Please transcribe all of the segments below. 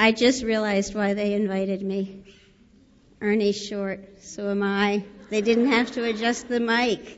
I just realized why they invited me. Ernie's short, so am I. They didn't have to adjust the mic.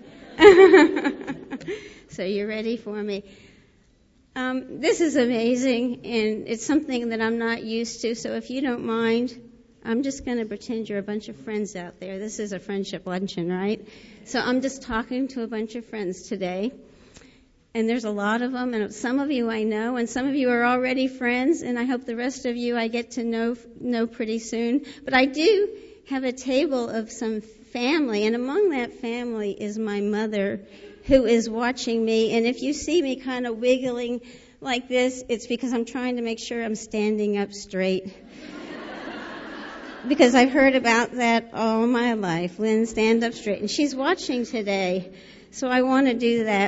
So you're ready for me. This is amazing, and it's something that I'm not used to, so if you don't mind, I'm just going to pretend you're a bunch of friends out there. This is a friendship luncheon, right? So I'm just talking to a bunch of friends today, and there's a lot of them, and some of you I know, and some of you are already friends, and I hope the rest of you I get to know pretty soon. But I do have a table of some family, and among that family is my mother, who is watching me. And if you see me kind of wiggling like this, it's because I'm trying to make sure I'm standing up straight. Because I've heard about that all my life. Lynn, stand up straight. And she's watching today, so I want to do that.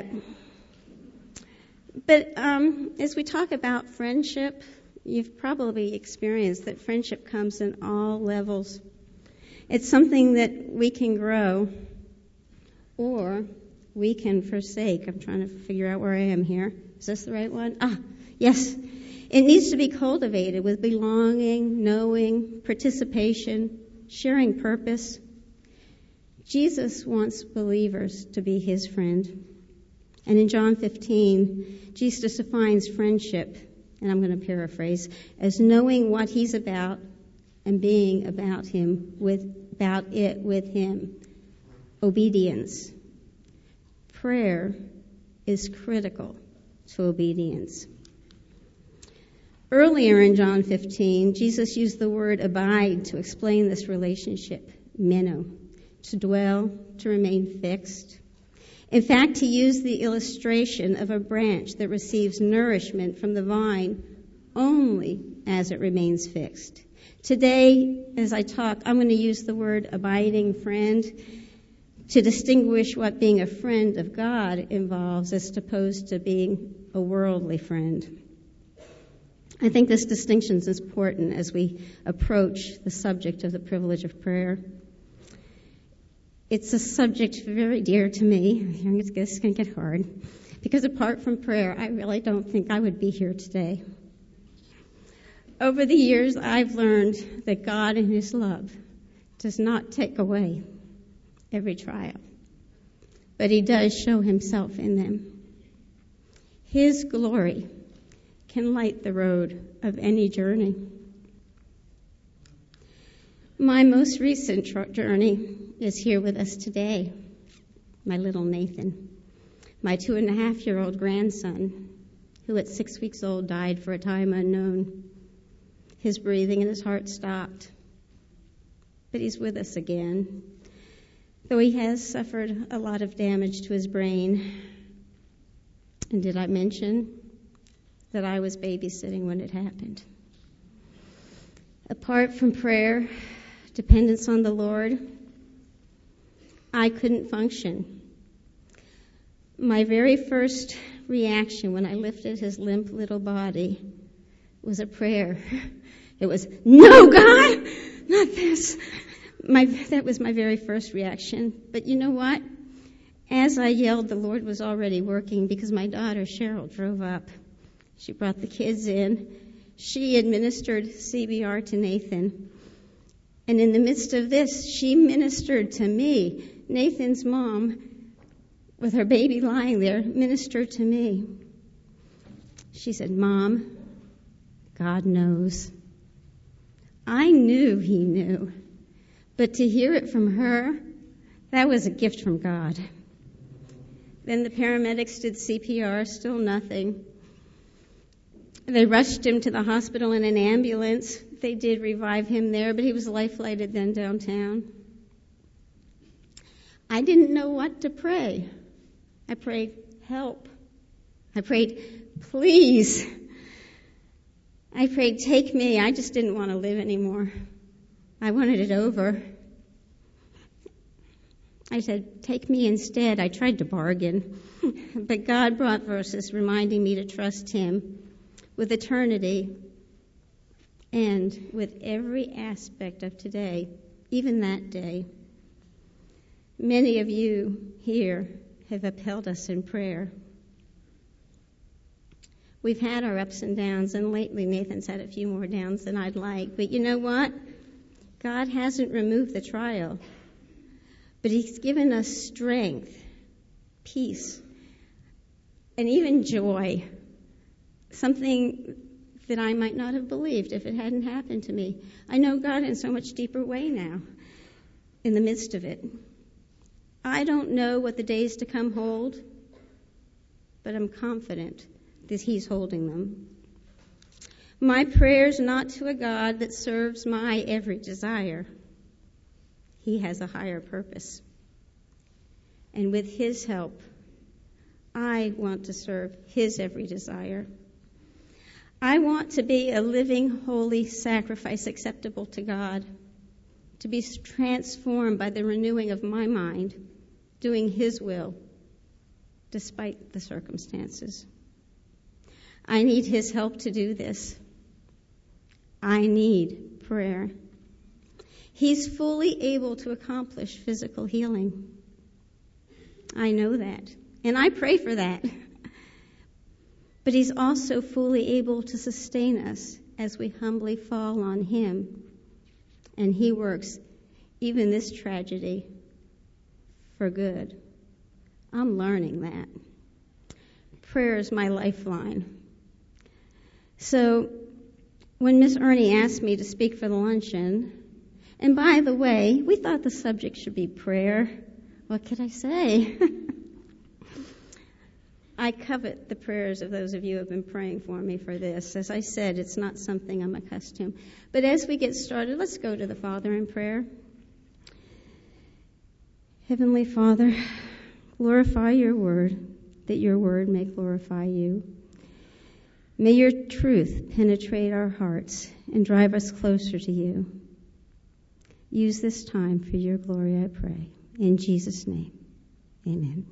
But as we talk about friendship, you've probably experienced that friendship comes in all levels. It's something that we can grow, or we can forsake. I'm trying to figure out where I am here. Is this the right one? Yes. It needs to be cultivated with belonging, knowing, participation, sharing purpose. Jesus wants believers to be his friend. And in John 15, Jesus defines friendship, and I'm going to paraphrase, as knowing what he's about and being about it with him. Obedience. Prayer is critical to obedience. Earlier in John 15, Jesus used the word abide to explain this relationship, meno, to dwell, to remain fixed. In fact, he used the illustration of a branch that receives nourishment from the vine only as it remains fixed. Today, as I talk, I'm going to use the word abiding friend to distinguish what being a friend of God involves as opposed to being a worldly friend. I think this distinction is important as we approach the subject of the privilege of prayer. It's a subject very dear to me. It's going to get hard. Because apart from prayer, I really don't think I would be here today. Over the years, I've learned that God in his love does not take away every trial, but he does show himself in them. His glory can light the road of any journey. My most recent journey is here with us today. My little Nathan, my 2.5-year-old grandson, who at 6 weeks old died for a time unknown. His breathing and his heart stopped, but he's with us again. Though he has suffered a lot of damage to his brain. And did I mention that I was babysitting when it happened? Apart from prayer, dependence on the Lord, I couldn't function. My very first reaction when I lifted his limp little body was a prayer. It was, "No, God, not this." That was my very first reaction. But you know what? As I yelled, the Lord was already working because my daughter, Cheryl, drove up. She brought the kids in. She administered CPR to Nathan. And in the midst of this, she ministered to me. Nathan's mom, with her baby lying there, ministered to me. She said, "Mom, God knows." I knew he knew. But to hear it from her, that was a gift from God. Then the paramedics did CPR, still nothing. They rushed him to the hospital in an ambulance. They did revive him there, but he was life-flighted then downtown. I didn't know what to pray. I prayed, "Help." I prayed, "Please." I prayed, "Take me." I just didn't want to live anymore. I wanted it over. I said, "Take me instead." I tried to bargain. But God brought verses reminding me to trust him with eternity and with every aspect of today, even that day. Many of you here have upheld us in prayer. We've had our ups and downs, and lately Nathan's had a few more downs than I'd like. But you know what? God hasn't removed the trial, but He's given us strength, peace, and even joy, something that I might not have believed if it hadn't happened to me. I know God in so much deeper way now in the midst of it. I don't know what the days to come hold, but I'm confident that He's holding them. My prayer's not to a God that serves my every desire. He has a higher purpose. And with His help, I want to serve His every desire. I want to be a living, holy sacrifice acceptable to God, to be transformed by the renewing of my mind, doing His will, despite the circumstances. I need His help to do this. I need prayer. He's fully able to accomplish physical healing. I know that, and I pray for that. But He's also fully able to sustain us as we humbly fall on Him. And He works even this tragedy for good. I'm learning that. Prayer is my lifeline. So when Miss Ernie asked me to speak for the luncheon, and by the way, we thought the subject should be prayer. What could I say? I covet the prayers of those of you who have been praying for me for this. As I said, it's not something I'm accustomed to. But as we get started, let's go to the Father in prayer. Heavenly Father, glorify your word, that your word may glorify you. May your truth penetrate our hearts and drive us closer to you. Use this time for your glory, I pray. In Jesus' name, amen.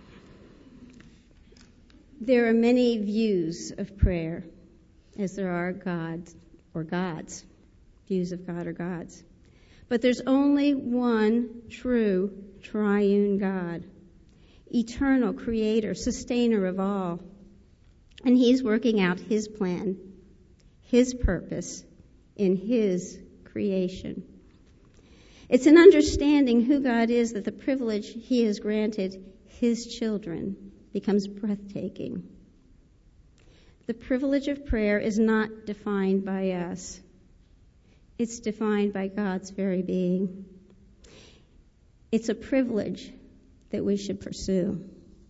There are many views of prayer, as there are gods, views of God or gods. But there's only one true triune God, eternal creator, sustainer of all. And He's working out His plan, His purpose in His creation. It's in understanding who God is that the privilege He has granted His children becomes breathtaking. The privilege of prayer is not defined by us. It's defined by God's very being. It's a privilege that we should pursue.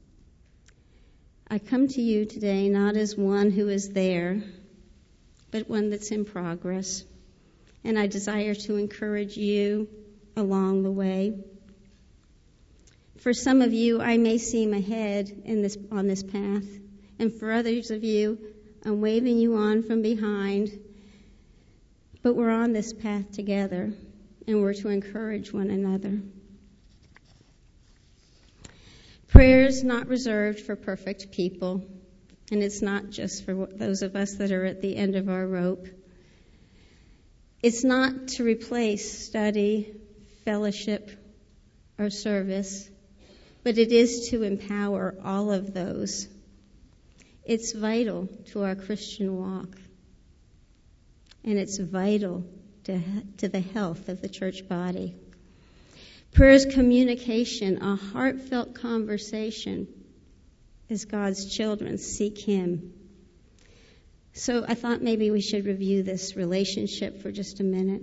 I come to you today not as one who is there, but one that's in progress. And I desire to encourage you along the way. For some of you, I may seem ahead on this path. And for others of you, I'm waving you on from behind. But we're on this path together, and we're to encourage one another. Prayer is not reserved for perfect people, and it's not just for those of us that are at the end of our rope. It's not to replace study, fellowship, or service, but it is to empower all of those. It's vital to our Christian walk, and it's vital to the health of the church body. Prayer is communication, a heartfelt conversation as God's children seek Him. So I thought maybe we should review this relationship for just a minute.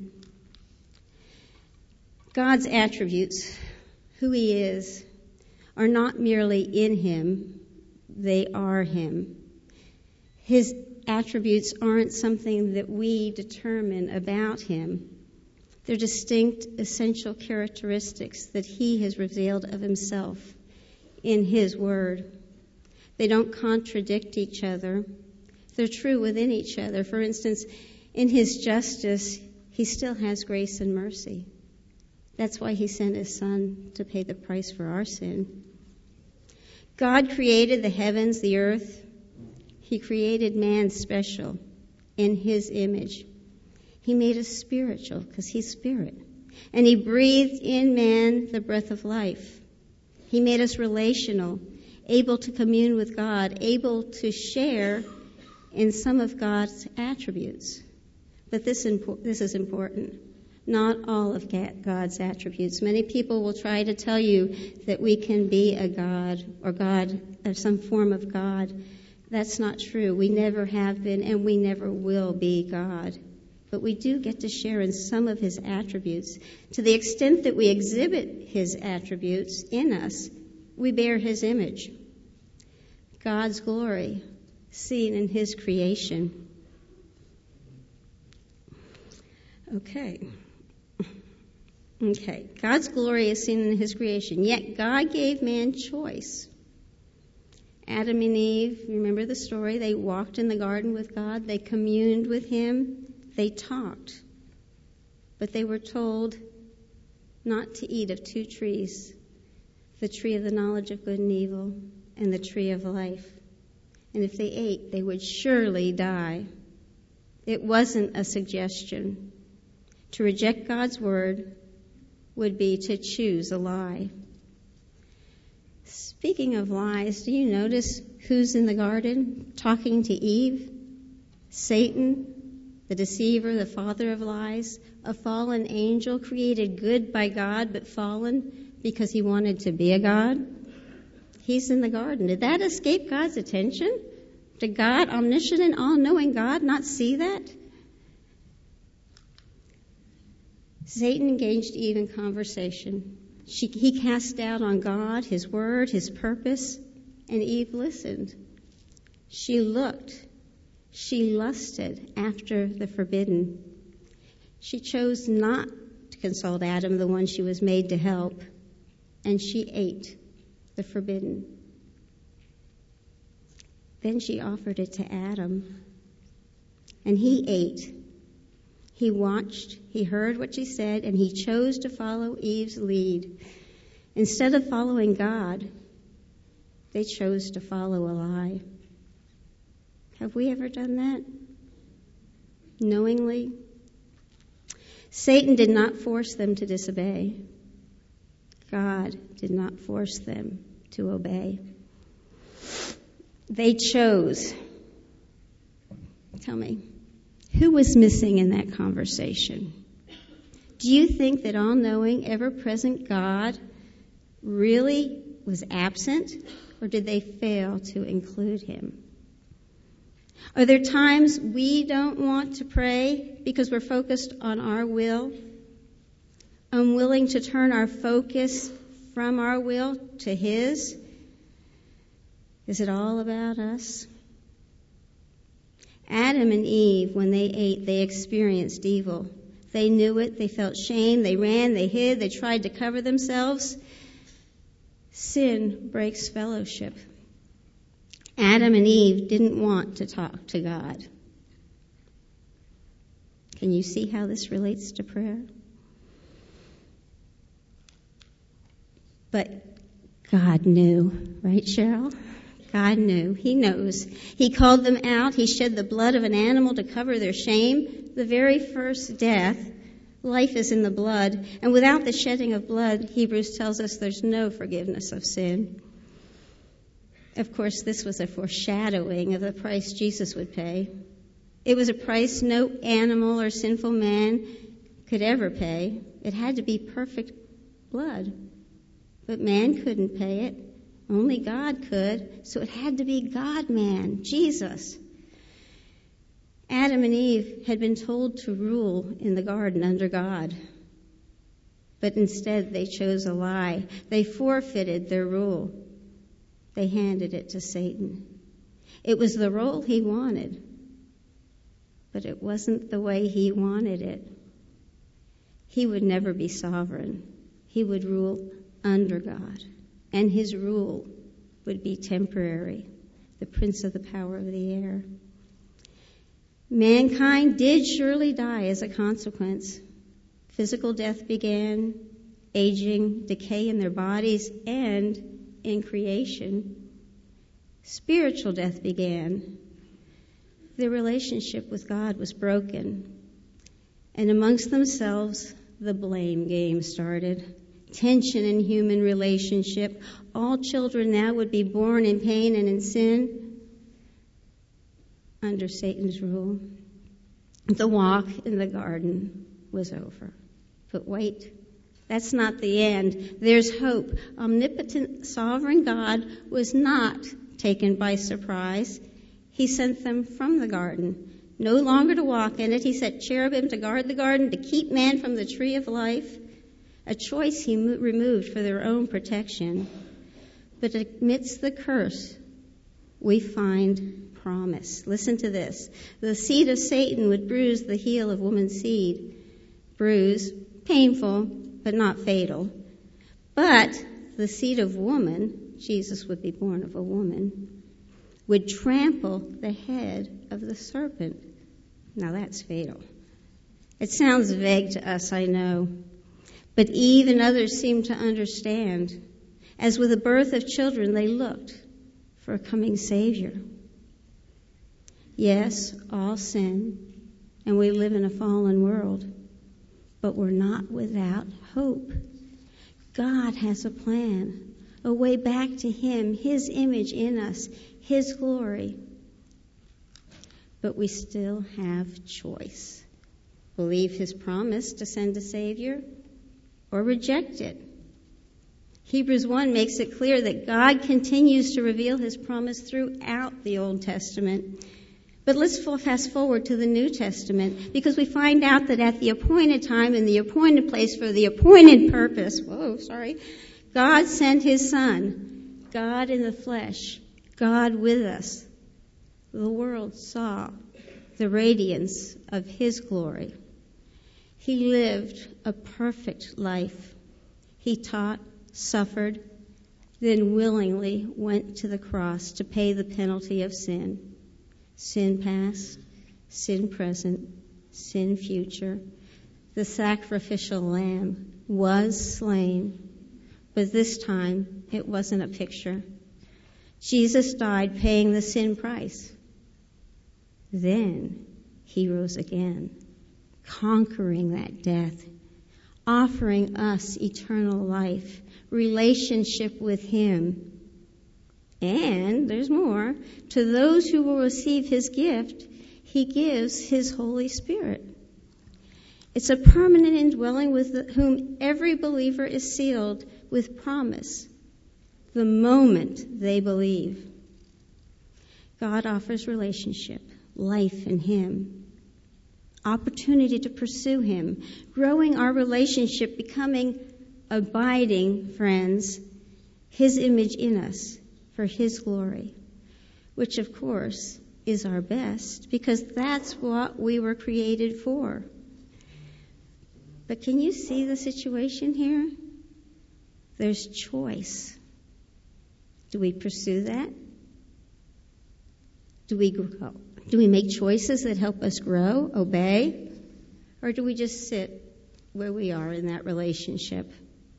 God's attributes, who He is, are not merely in Him, they are Him. His attributes aren't something that we determine about Him. They're distinct, essential characteristics that He has revealed of Himself in His Word. They don't contradict each other. They're true within each other. For instance, in His justice, He still has grace and mercy. That's why He sent His Son to pay the price for our sin. God created the heavens, the earth. He created man special in His image. He made us spiritual because He's spirit. And He breathed in man the breath of life. He made us relational, able to commune with God, able to share in some of God's attributes. But this is important. Not all of God's attributes. Many people will try to tell you that we can be a God or some form of God. That's not true. We never have been and we never will be God. But we do get to share in some of his attributes. To the extent that we exhibit his attributes in us, we bear his image. God's glory, seen in his creation. Okay. God's glory is seen in his creation. Yet God gave man choice. Adam and Eve, remember the story? They walked in the garden with God. They communed with him. They talked. But they were told not to eat of two trees, the tree of the knowledge of good and evil and the tree of life. And if they ate, they would surely die. It wasn't a suggestion. To reject God's word would be to choose a lie. Speaking of lies, do you notice who's in the garden talking to Eve? Satan, the deceiver, the father of lies, a fallen angel created good by God but fallen because he wanted to be a god. He's in the garden. Did that escape God's attention? Did God, omniscient and all-knowing God, not see that? Satan engaged Eve in conversation. He cast doubt on God, his word, his purpose, and Eve listened. She looked. She lusted after the forbidden. She chose not to consult Adam, the one she was made to help, and she ate the forbidden. Then she offered it to Adam, and he ate. He watched, he heard what she said, and he chose to follow Eve's lead. Instead of following God, they chose to follow a lie. Have we ever done that? Knowingly? Satan did not force them to disobey. God did not force them to obey. They chose. Tell me. Who was missing in that conversation? Do you think that all-knowing, ever-present God really was absent, or did they fail to include him? Are there times we don't want to pray because we're focused on our will, unwilling to turn our focus from our will to his? Is it all about us? Adam and Eve, when they ate, they experienced evil. They knew it. They felt shame. They ran. They hid. They tried to cover themselves. Sin breaks fellowship. Adam and Eve didn't want to talk to God. Can you see how this relates to prayer? But God knew, right, Cheryl? God knew. He knows. He called them out. He shed the blood of an animal to cover their shame. The very first death, life is in the blood. And without the shedding of blood, Hebrews tells us there's no forgiveness of sin. Of course, this was a foreshadowing of the price Jesus would pay. It was a price no animal or sinful man could ever pay. It had to be perfect blood. But man couldn't pay it. Only God could, so it had to be God-man, Jesus. Adam and Eve had been told to rule in the garden under God, but instead they chose a lie. They forfeited their rule. They handed it to Satan. It was the role he wanted, but it wasn't the way he wanted it. He would never be sovereign. He would rule under God. And his rule would be temporary, the prince of the power of the air. Mankind did surely die as a consequence. Physical death began, aging, decay in their bodies, and in creation. Spiritual death began. Their relationship with God was broken. And amongst themselves, the blame game started. Tension in human relationship. All children now would be born in pain and in sin. under Satan's rule. The walk in the garden was over. But wait, that's not the end. There's hope. Omnipotent, sovereign God was not taken by surprise. He sent them from the garden, no longer to walk in it. He set cherubim to guard the garden, to keep man from the tree of life, a choice he removed for their own protection. But amidst the curse, we find promise. Listen to this. The seed of Satan would bruise the heel of woman's seed. Bruise, painful, but not fatal. But the seed of woman, Jesus would be born of a woman, would trample the head of the serpent. Now that's fatal. It sounds vague to us, I know. But Eve and others seem to understand. As with the birth of children, they looked for a coming Savior. Yes, all sin, and we live in a fallen world, but we're not without hope. God has a plan, a way back to Him, His image in us, His glory. But we still have choice. Believe His promise to send a Savior or reject it. Hebrews 1 makes it clear that God continues to reveal His promise throughout the Old Testament. But let's fast forward to the New Testament, because we find out that at the appointed time, in the appointed place, for the appointed purpose, God sent His Son, God in the flesh, God with us. The world saw the radiance of His glory. He lived a perfect life. He taught, suffered, then willingly went to the cross to pay the penalty of sin. Sin past, sin present, sin future. The sacrificial lamb was slain, but this time it wasn't a picture. Jesus died paying the sin price. Then He rose again, conquering that death, offering us eternal life, relationship with Him. And there's more. To those who will receive His gift, He gives His Holy Spirit. It's a permanent indwelling with whom every believer is sealed with promise the moment they believe. God offers relationship, life in Him, opportunity to pursue Him, growing our relationship, becoming abiding friends, His image in us for His glory, which of course is our best, because that's what we were created for. But can you see the situation here? There's choice. Do we pursue that? Do we grow? Do we make choices that help us grow, obey? Or do we just sit where we are in that relationship?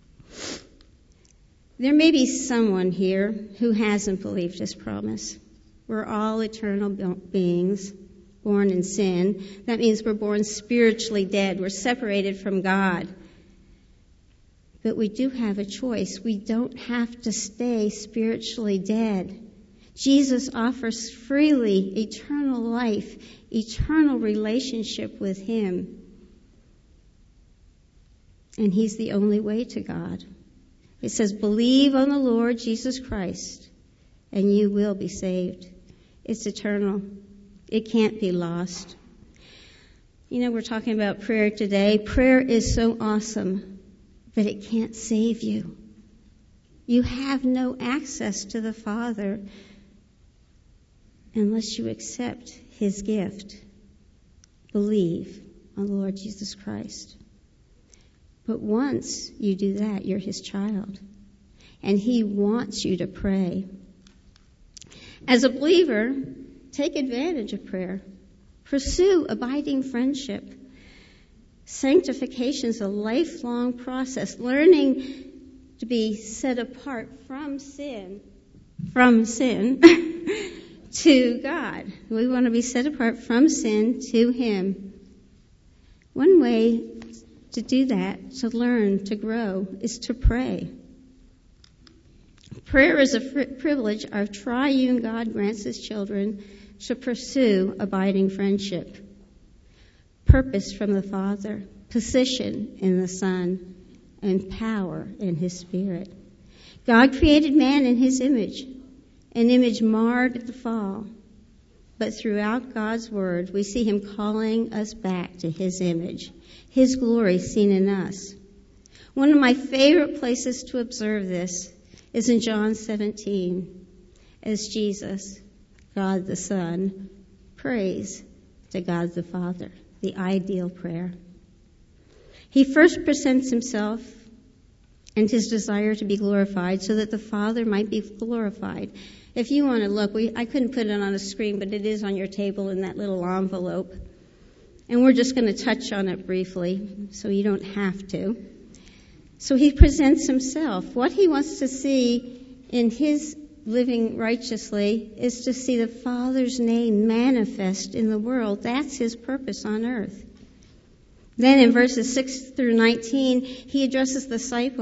There may be someone here who hasn't believed His promise. We're all eternal beings, born in sin. That means we're born spiritually dead. We're separated from God. But we do have a choice. We don't have to stay spiritually dead. Jesus offers freely eternal life, eternal relationship with Him. And He's the only way to God. It says, believe on the Lord Jesus Christ, and you will be saved. It's eternal. It can't be lost. You know, we're talking about prayer today. Prayer is so awesome, but it can't save you. You have no access to the Father unless you accept His gift. Believe on the Lord Jesus Christ. But once you do that, you're His child. And He wants you to pray. As a believer, take advantage of prayer. Pursue abiding friendship. Sanctification is a lifelong process. Learning to be set apart from sin to God. We want to be set apart from sin to Him. One way to do that, to learn, to grow, is to pray. Prayer is a privilege our triune God grants His children to pursue abiding friendship. Purpose from the Father, position in the Son, and power in His Spirit. God created man in His image, an image marred at the fall. But throughout God's Word, we see Him calling us back to His image, His glory seen in us. One of my favorite places to observe this is in John 17, as Jesus, God the Son, prays to God the Father, the ideal prayer. He first presents Himself and His desire to be glorified so that the Father might be glorified. If you want to look, I couldn't put it on a screen, but it is on your table in that little envelope. And we're just going to touch on it briefly, so you don't have to. So He presents Himself. What He wants to see in His living righteously is to see the Father's name manifest in the world. That's His purpose on earth. Then in verses 6 through 19, He addresses the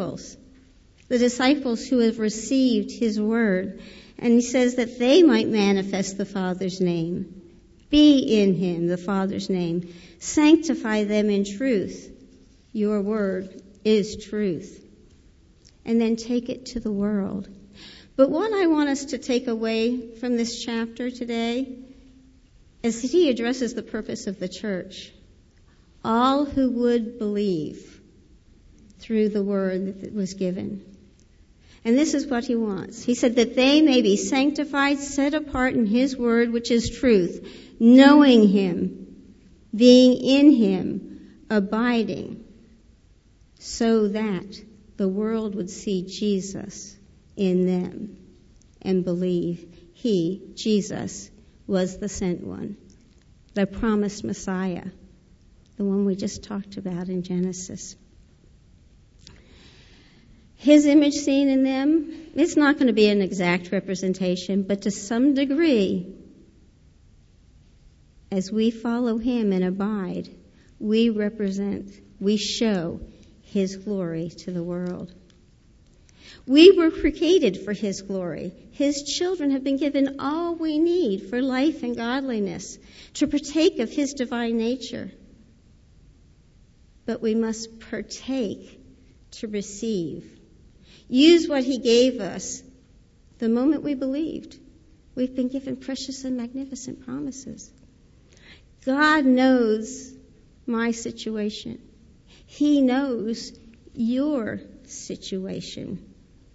disciples who have received His word. And He says that they might manifest the Father's name. Be in Him, the Father's name. Sanctify them in truth. Your word is truth. And then take it to the world. But what I want us to take away from this chapter today is that He addresses the purpose of the church. All who would believe through the word that was given. And this is what He wants. He said that they may be sanctified, set apart in His word, which is truth, knowing Him, being in Him, abiding, so that the world would see Jesus in them and believe He, Jesus, was the sent one, the promised Messiah, the one we just talked about in Genesis. His image seen in them, it's not going to be an exact representation, but to some degree, as we follow Him and abide, we show His glory to the world. We were created for His glory. His children have been given all we need for life and godliness, to partake of His divine nature. But we must partake to receive. Use what He gave us the moment we believed. We've been given precious and magnificent promises. God knows my situation. He knows your situation.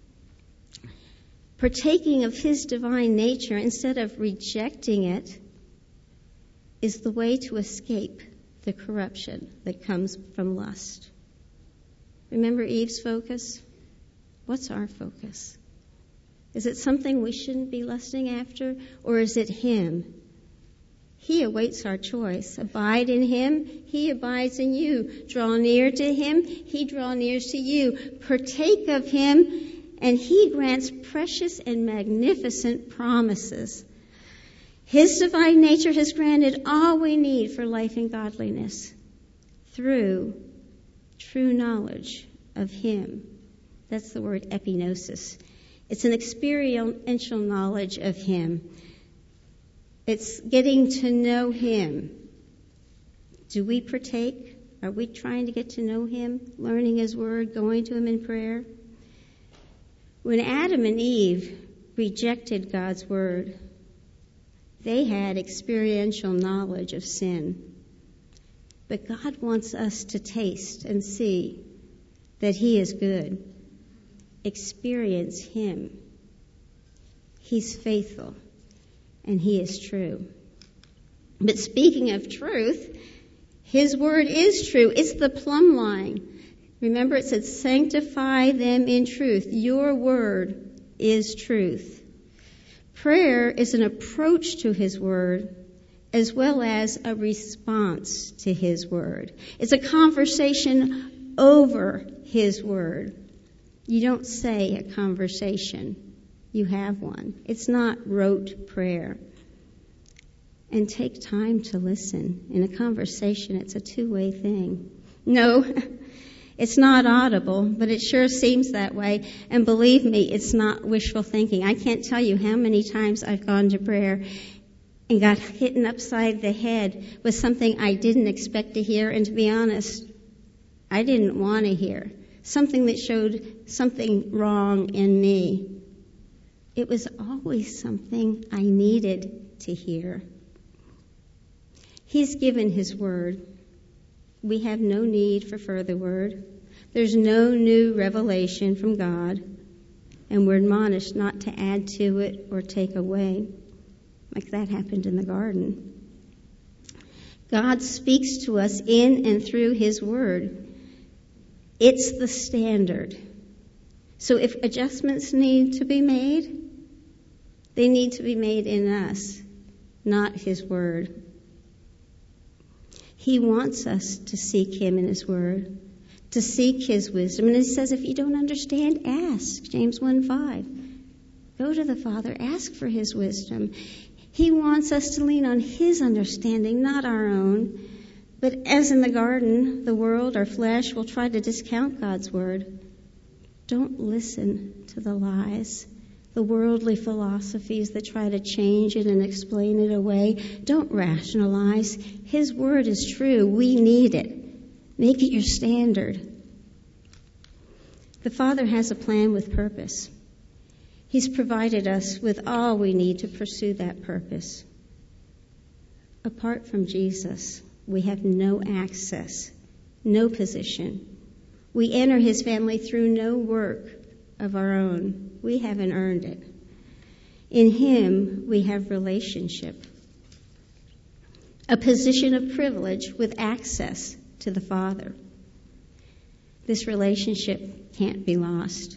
Partaking of His divine nature instead of rejecting it is the way to escape the corruption that comes from lust. Remember Eve's focus? What's our focus? Is it something we shouldn't be lusting after, or is it Him? He awaits our choice. Abide in Him, He abides in you. Draw near to Him, He draws near to you. Partake of Him, and He grants precious and magnificent promises. His divine nature has granted all we need for life and godliness through true knowledge of Him. That's the word epignosis. It's an experiential knowledge of Him. It's getting to know Him. Do we partake? Are we trying to get to know Him, learning His word, going to Him in prayer? When Adam and Eve rejected God's word, they had experiential knowledge of sin. But God wants us to taste and see that He is good. Experience Him. He's faithful and He is true. But speaking of truth, His word is true. It's the plumb line. Remember it said, sanctify them in truth. Your word is truth. Prayer is an approach to His word as well as a response to His word. It's a conversation over His word. You don't say a conversation. You have one. It's not rote prayer. And take time to listen. In a conversation, it's a two-way thing. No, it's not audible, but it sure seems that way. And believe me, it's not wishful thinking. I can't tell you how many times I've gone to prayer and got hit upside the head with something I didn't expect to hear, and to be honest, I didn't want to hear. Something that showed something wrong in me. It was always something I needed to hear. He's given His word. We have no need for further word. There's no new revelation from God, and we're admonished not to add to it or take away, like that happened in the garden. God speaks to us in and through His word. It's the standard. So if adjustments need to be made, they need to be made in us, not His word. He wants us to seek Him in His word, to seek His wisdom. And He says, if you don't understand, ask. James 1:5. Go to the Father, ask for His wisdom. He wants us to lean on His understanding, not our own. But as in the garden, the world, our flesh, will try to discount God's word. Don't listen to the lies, the worldly philosophies that try to change it and explain it away. Don't rationalize. His word is true. We need it. Make it your standard. The Father has a plan with purpose. He's provided us with all we need to pursue that purpose. Apart from Jesus, we have no access, no position. We enter His family through no work of our own. We haven't earned it. In Him, we have relationship, a position of privilege with access to the Father. This relationship can't be lost,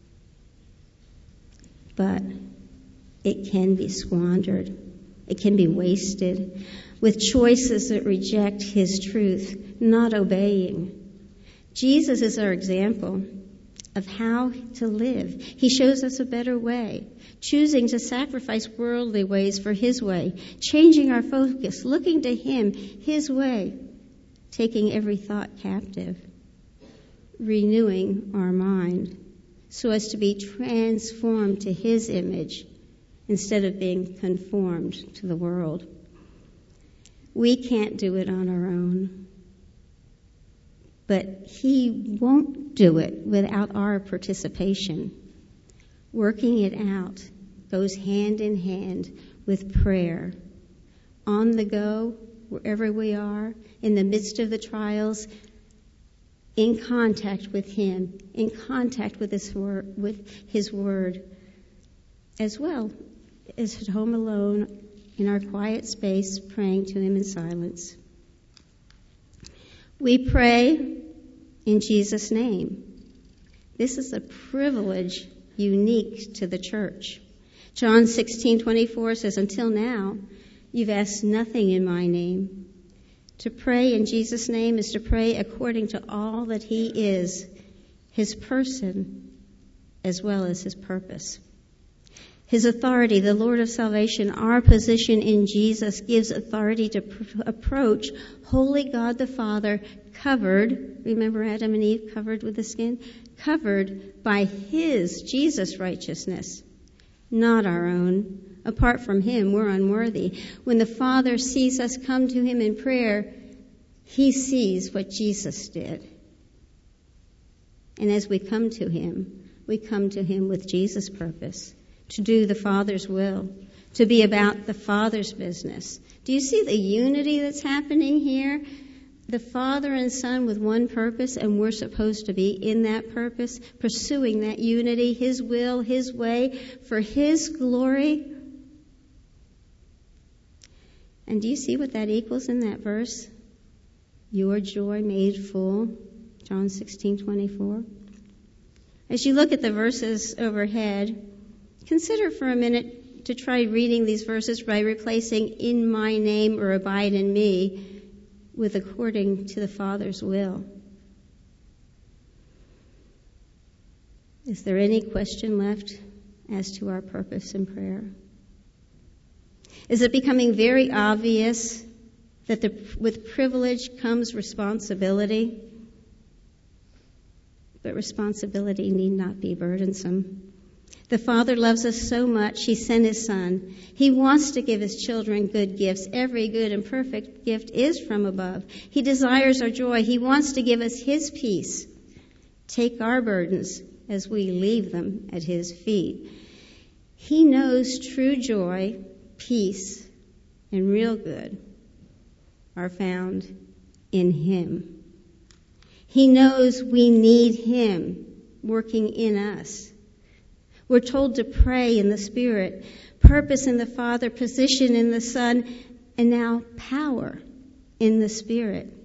but it can be squandered. It can be wasted with choices that reject His truth, not obeying. Jesus is our example of how to live. He shows us a better way, choosing to sacrifice worldly ways for His way, changing our focus, looking to Him, His way, taking every thought captive, renewing our mind so as to be transformed to His image instead of being conformed to the world. We can't do it on our own, but He won't do it without our participation. Working it out goes hand in hand with prayer. On the go, wherever we are, in the midst of the trials, in contact with Him, in contact with His word, as well as at home alone in our quiet space, praying to Him in silence. We pray in Jesus' name. This is a privilege unique to the church. John 16:24 says, "Until now, you've asked nothing in my name." To pray in Jesus' name is to pray according to all that He is, His person, as well as His purpose. His authority, the Lord of salvation, our position in Jesus gives authority to approach holy God the Father, covered, remember Adam and Eve covered with the skin? Covered by His, Jesus' righteousness, not our own. Apart from Him, we're unworthy. When the Father sees us come to Him in prayer, He sees what Jesus did. And as we come to Him with Jesus' purpose, to do the Father's will, to be about the Father's business. Do you see the unity that's happening here? The Father and Son with one purpose, and we're supposed to be in that purpose, pursuing that unity, His will, His way, for His glory. And do you see what that equals in that verse? Your joy made full, John 16:24. As you look at the verses overhead, consider for a minute to try reading these verses by replacing "in my name" or "abide in me" with "according to the Father's will." Is there any question left as to our purpose in prayer? Is it becoming very obvious that with privilege comes responsibility? But responsibility need not be burdensome. The Father loves us so much, He sent His Son. He wants to give His children good gifts. Every good and perfect gift is from above. He desires our joy. He wants to give us His peace. Take our burdens as we leave them at His feet. He knows true joy, peace, and real good are found in Him. He knows we need Him working in us. We're told to pray in the Spirit, purpose in the Father, position in the Son, and now power in the Spirit.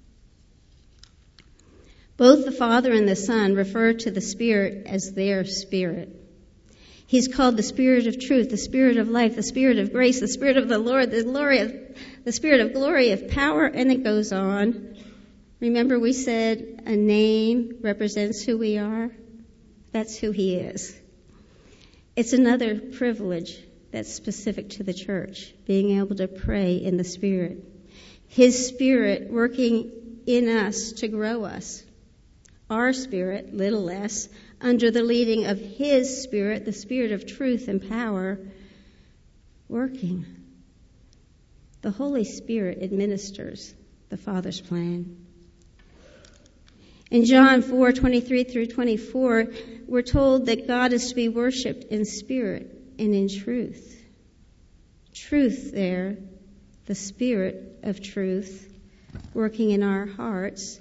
Both the Father and the Son refer to the Spirit as their Spirit. He's called the Spirit of truth, the Spirit of life, the Spirit of grace, the Spirit of the Lord, the Spirit of glory, of power, and it goes on. Remember we said a name represents who we are? That's who He is. It's another privilege that's specific to the church, being able to pray in the Spirit. His Spirit working in us to grow us. Our spirit, little less, under the leading of His Spirit, the Spirit of truth and power, working. The Holy Spirit administers the Father's plan. In John 4:23 through 24, we're told that God is to be worshipped in spirit and in truth. Truth there, the Spirit of truth, working in our hearts,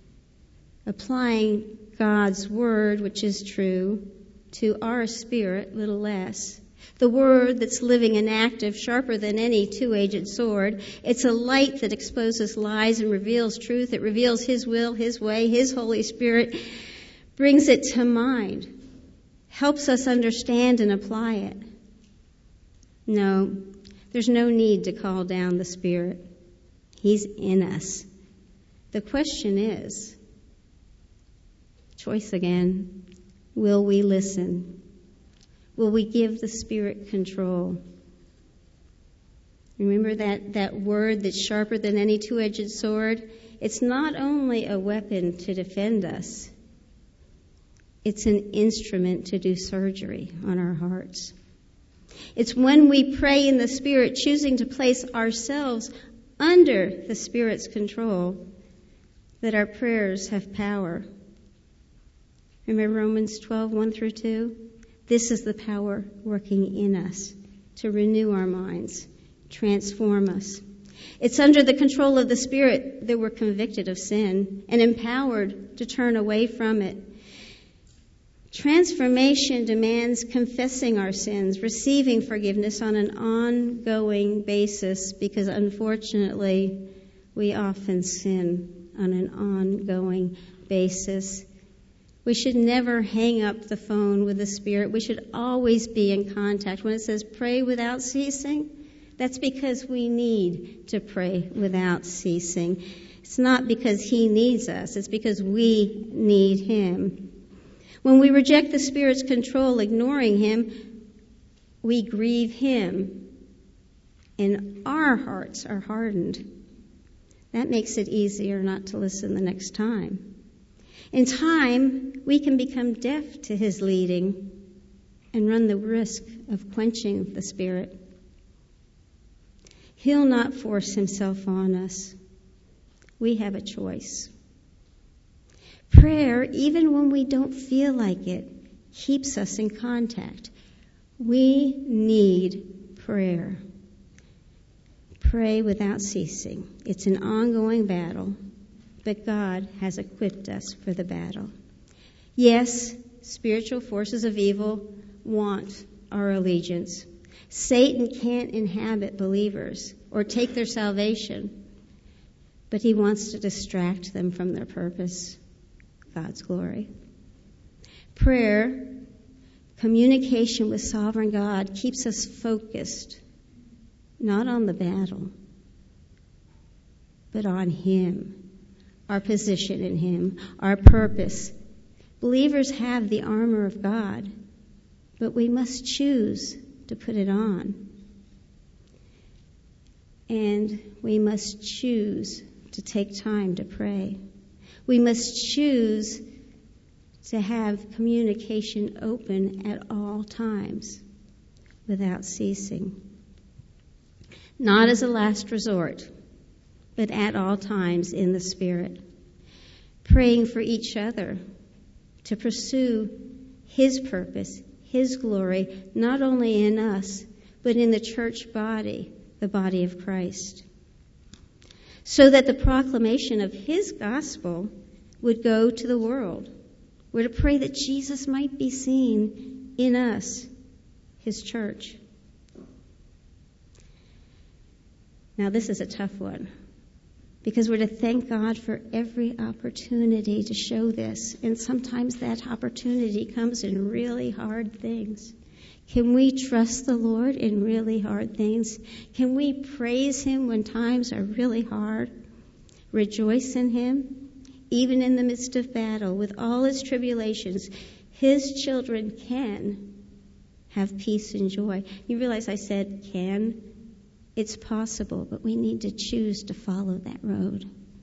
applying God's Word, which is true, to our spirit, little less. The Word that's living and active, sharper than any two-edged sword. It's a light that exposes lies and reveals truth. It reveals His will, His way, His Holy Spirit, brings it to mind, helps us understand and apply it. No, there's no need to call down the Spirit. He's in us. The question is, choice again, will we listen? Will we give the Spirit control? Remember that word that's sharper than any two-edged sword? It's not only a weapon to defend us. It's an instrument to do surgery on our hearts. It's when we pray in the Spirit, choosing to place ourselves under the Spirit's control, that our prayers have power. Remember Romans 12:1 through 2? This is the power working in us to renew our minds, transform us. It's under the control of the Spirit that we're convicted of sin and empowered to turn away from it. Transformation demands confessing our sins, receiving forgiveness on an ongoing basis, because unfortunately we often sin on an ongoing basis. We should never hang up the phone with the Spirit. We should always be in contact. When it says pray without ceasing, that's because we need to pray without ceasing. It's not because He needs us. It's because we need Him. When we reject the Spirit's control, ignoring Him, we grieve Him, and our hearts are hardened. That makes it easier not to listen the next time. In time, we can become deaf to His leading and run the risk of quenching the Spirit. He'll not force Himself on us. We have a choice. Prayer, even when we don't feel like it, keeps us in contact. We need prayer. Pray without ceasing. It's an ongoing battle, but God has equipped us for the battle. Yes, spiritual forces of evil want our allegiance. Satan can't inhabit believers or take their salvation, but he wants to distract them from their purpose, God's glory. Prayer, communication with sovereign God, keeps us focused, not on the battle, but on Him. Our position in Him, our purpose. Believers have the armor of God, but we must choose to put it on. And we must choose to take time to pray. We must choose to have communication open at all times without ceasing. Not as a last resort, but at all times in the Spirit. Praying for each other to pursue His purpose, His glory, not only in us, but in the church body, the body of Christ. So that the proclamation of His gospel would go to the world. We're to pray that Jesus might be seen in us, His church. Now, this is a tough one, because we're to thank God for every opportunity to show this. And sometimes that opportunity comes in really hard things. Can we trust the Lord in really hard things? Can we praise Him when times are really hard? Rejoice in Him? Even in the midst of battle, with all its tribulations, His children can have peace and joy. You realize I said can? It's possible, but we need to choose to follow that road.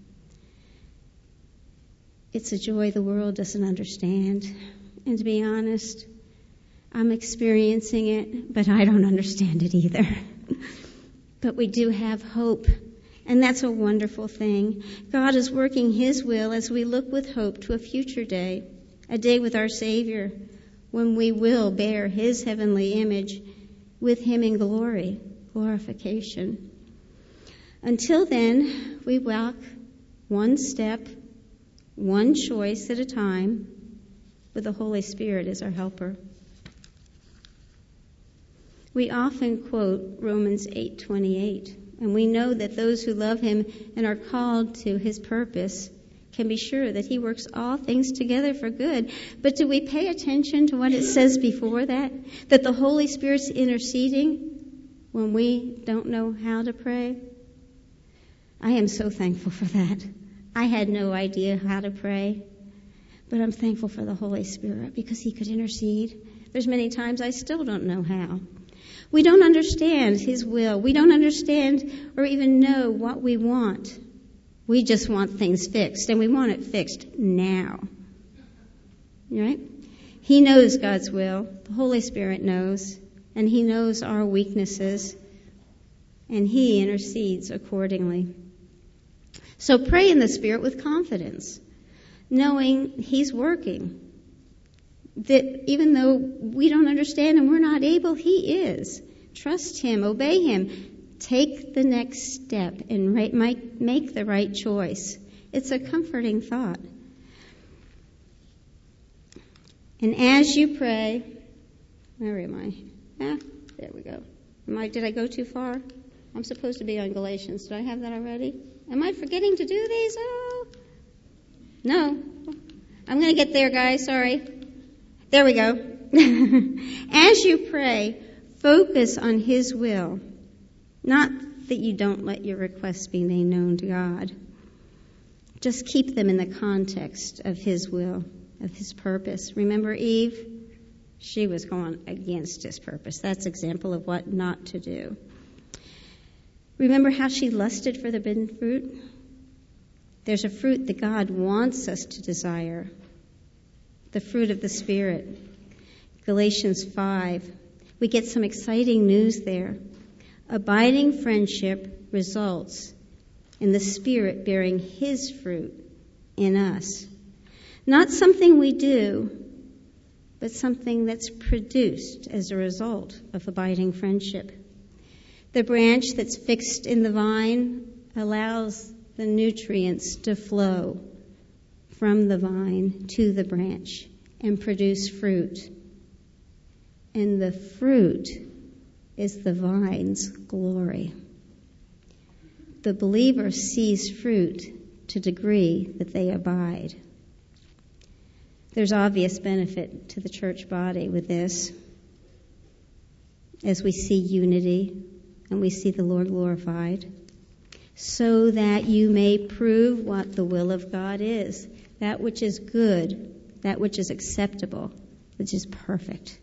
It's a joy the world doesn't understand. And to be honest, I'm experiencing it, but I don't understand it either. But we do have hope. And that's a wonderful thing. God is working His will as we look with hope to a future day, a day with our Savior, when we will bear His heavenly image with Him in glory, glorification. Until then, we walk one step, one choice at a time, with the Holy Spirit as our helper. We often quote Romans 8:28. And we know that those who love Him and are called to His purpose can be sure that He works all things together for good. But do we pay attention to what it says before that? That the Holy Spirit's interceding when we don't know how to pray? I am so thankful for that. I had no idea how to pray. But I'm thankful for the Holy Spirit because He could intercede. There's many times I still don't know how. We don't understand His will. We don't understand or even know what we want. We just want things fixed, and we want it fixed now. Right? He knows God's will. The Holy Spirit knows, and He knows our weaknesses, and He intercedes accordingly. So pray in the Spirit with confidence, knowing He's working. That even though we don't understand and we're not able, He is. Trust Him, obey Him, take the next step and make the right choice. It's a comforting thought. And as you pray, where am I? There we go. Did I go too far? I'm supposed to be on Galatians. Did I have that already? Am I forgetting to do these? Oh, no. I'm going to get there, guys. Sorry. There we go. As you pray, focus on His will. Not that you don't let your requests be made known to God. Just keep them in the context of His will, of His purpose. Remember Eve? She was going against His purpose. That's an example of what not to do. Remember how she lusted for the forbidden fruit? There's a fruit that God wants us to desire. The fruit of the Spirit. Galatians 5. We get some exciting news there. Abiding friendship results in the Spirit bearing His fruit in us. Not something we do, but something that's produced as a result of abiding friendship. The branch that's fixed in the vine allows the nutrients to flow from the vine to the branch and produce fruit. And the fruit is the vine's glory. The believer sees fruit to the degree that they abide. There's obvious benefit to the church body with this, as we see unity and we see the Lord glorified, so that you may prove what the will of God is, that which is good, that which is acceptable, which is perfect.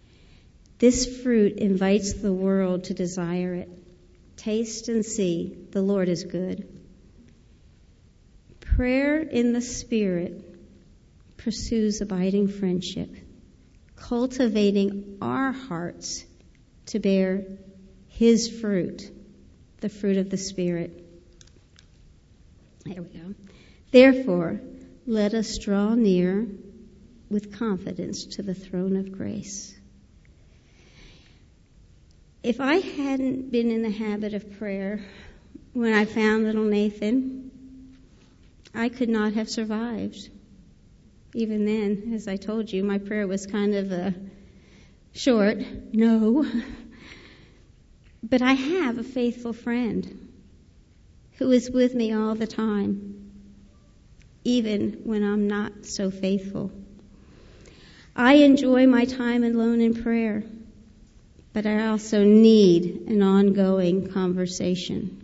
This fruit invites the world to desire it. Taste and see, the Lord is good. Prayer in the Spirit pursues abiding friendship, cultivating our hearts to bear His fruit, the fruit of the Spirit. There we go. Therefore, let us draw near with confidence to the throne of grace. If I hadn't been in the habit of prayer when I found little Nathan, I could not have survived. Even then, as I told you, my prayer was kind of short, no. But I have a faithful friend who is with me all the time, even when I'm not so faithful. I enjoy my time alone in prayer, but I also need an ongoing conversation.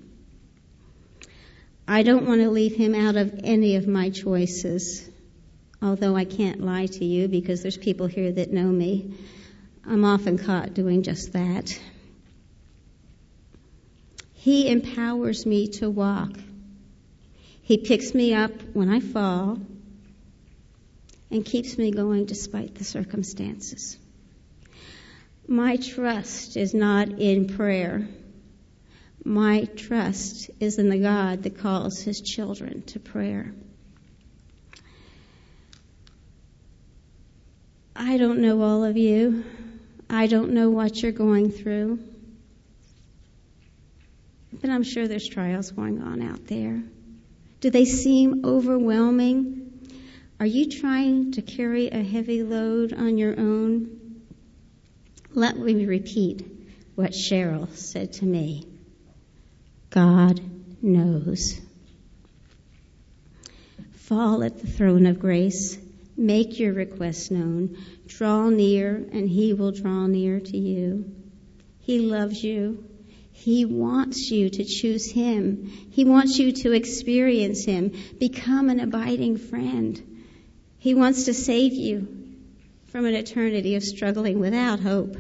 I don't want to leave him out of any of my choices, although I can't lie to you because there's people here that know me. I'm often caught doing just that. He empowers me to walk. He picks me up when I fall and keeps me going despite the circumstances. My trust is not in prayer. My trust is in the God that calls His children to prayer. I don't know all of you. I don't know what you're going through. But I'm sure there's trials going on out there. Do they seem overwhelming? Are you trying to carry a heavy load on your own? Let me repeat what Cheryl said to me. God knows. Fall at the throne of grace. Make your requests known. Draw near, and He will draw near to you. He loves you. He wants you to choose Him. He wants you to experience Him. Become an abiding friend. He wants to save you from an eternity of struggling without hope.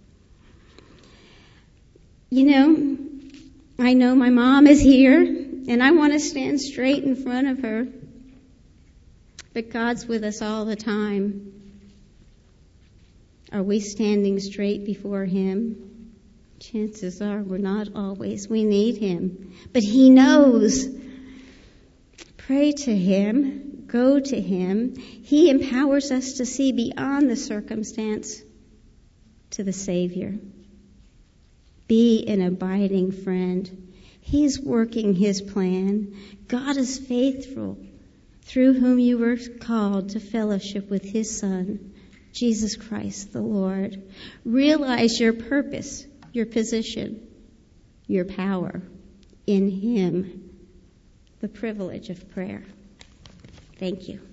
You know, I know my mom is here, and I want to stand straight in front of her. But God's with us all the time. Are we standing straight before Him? Chances are we're not always. We need Him. But He knows. Pray to Him. Go to Him. He empowers us to see beyond the circumstance to the Savior. Be an abiding friend. He's working His plan. God is faithful, through whom you were called to fellowship with His Son, Jesus Christ the Lord. Realize your purpose, your position, your power in Him, the privilege of prayer. Thank you.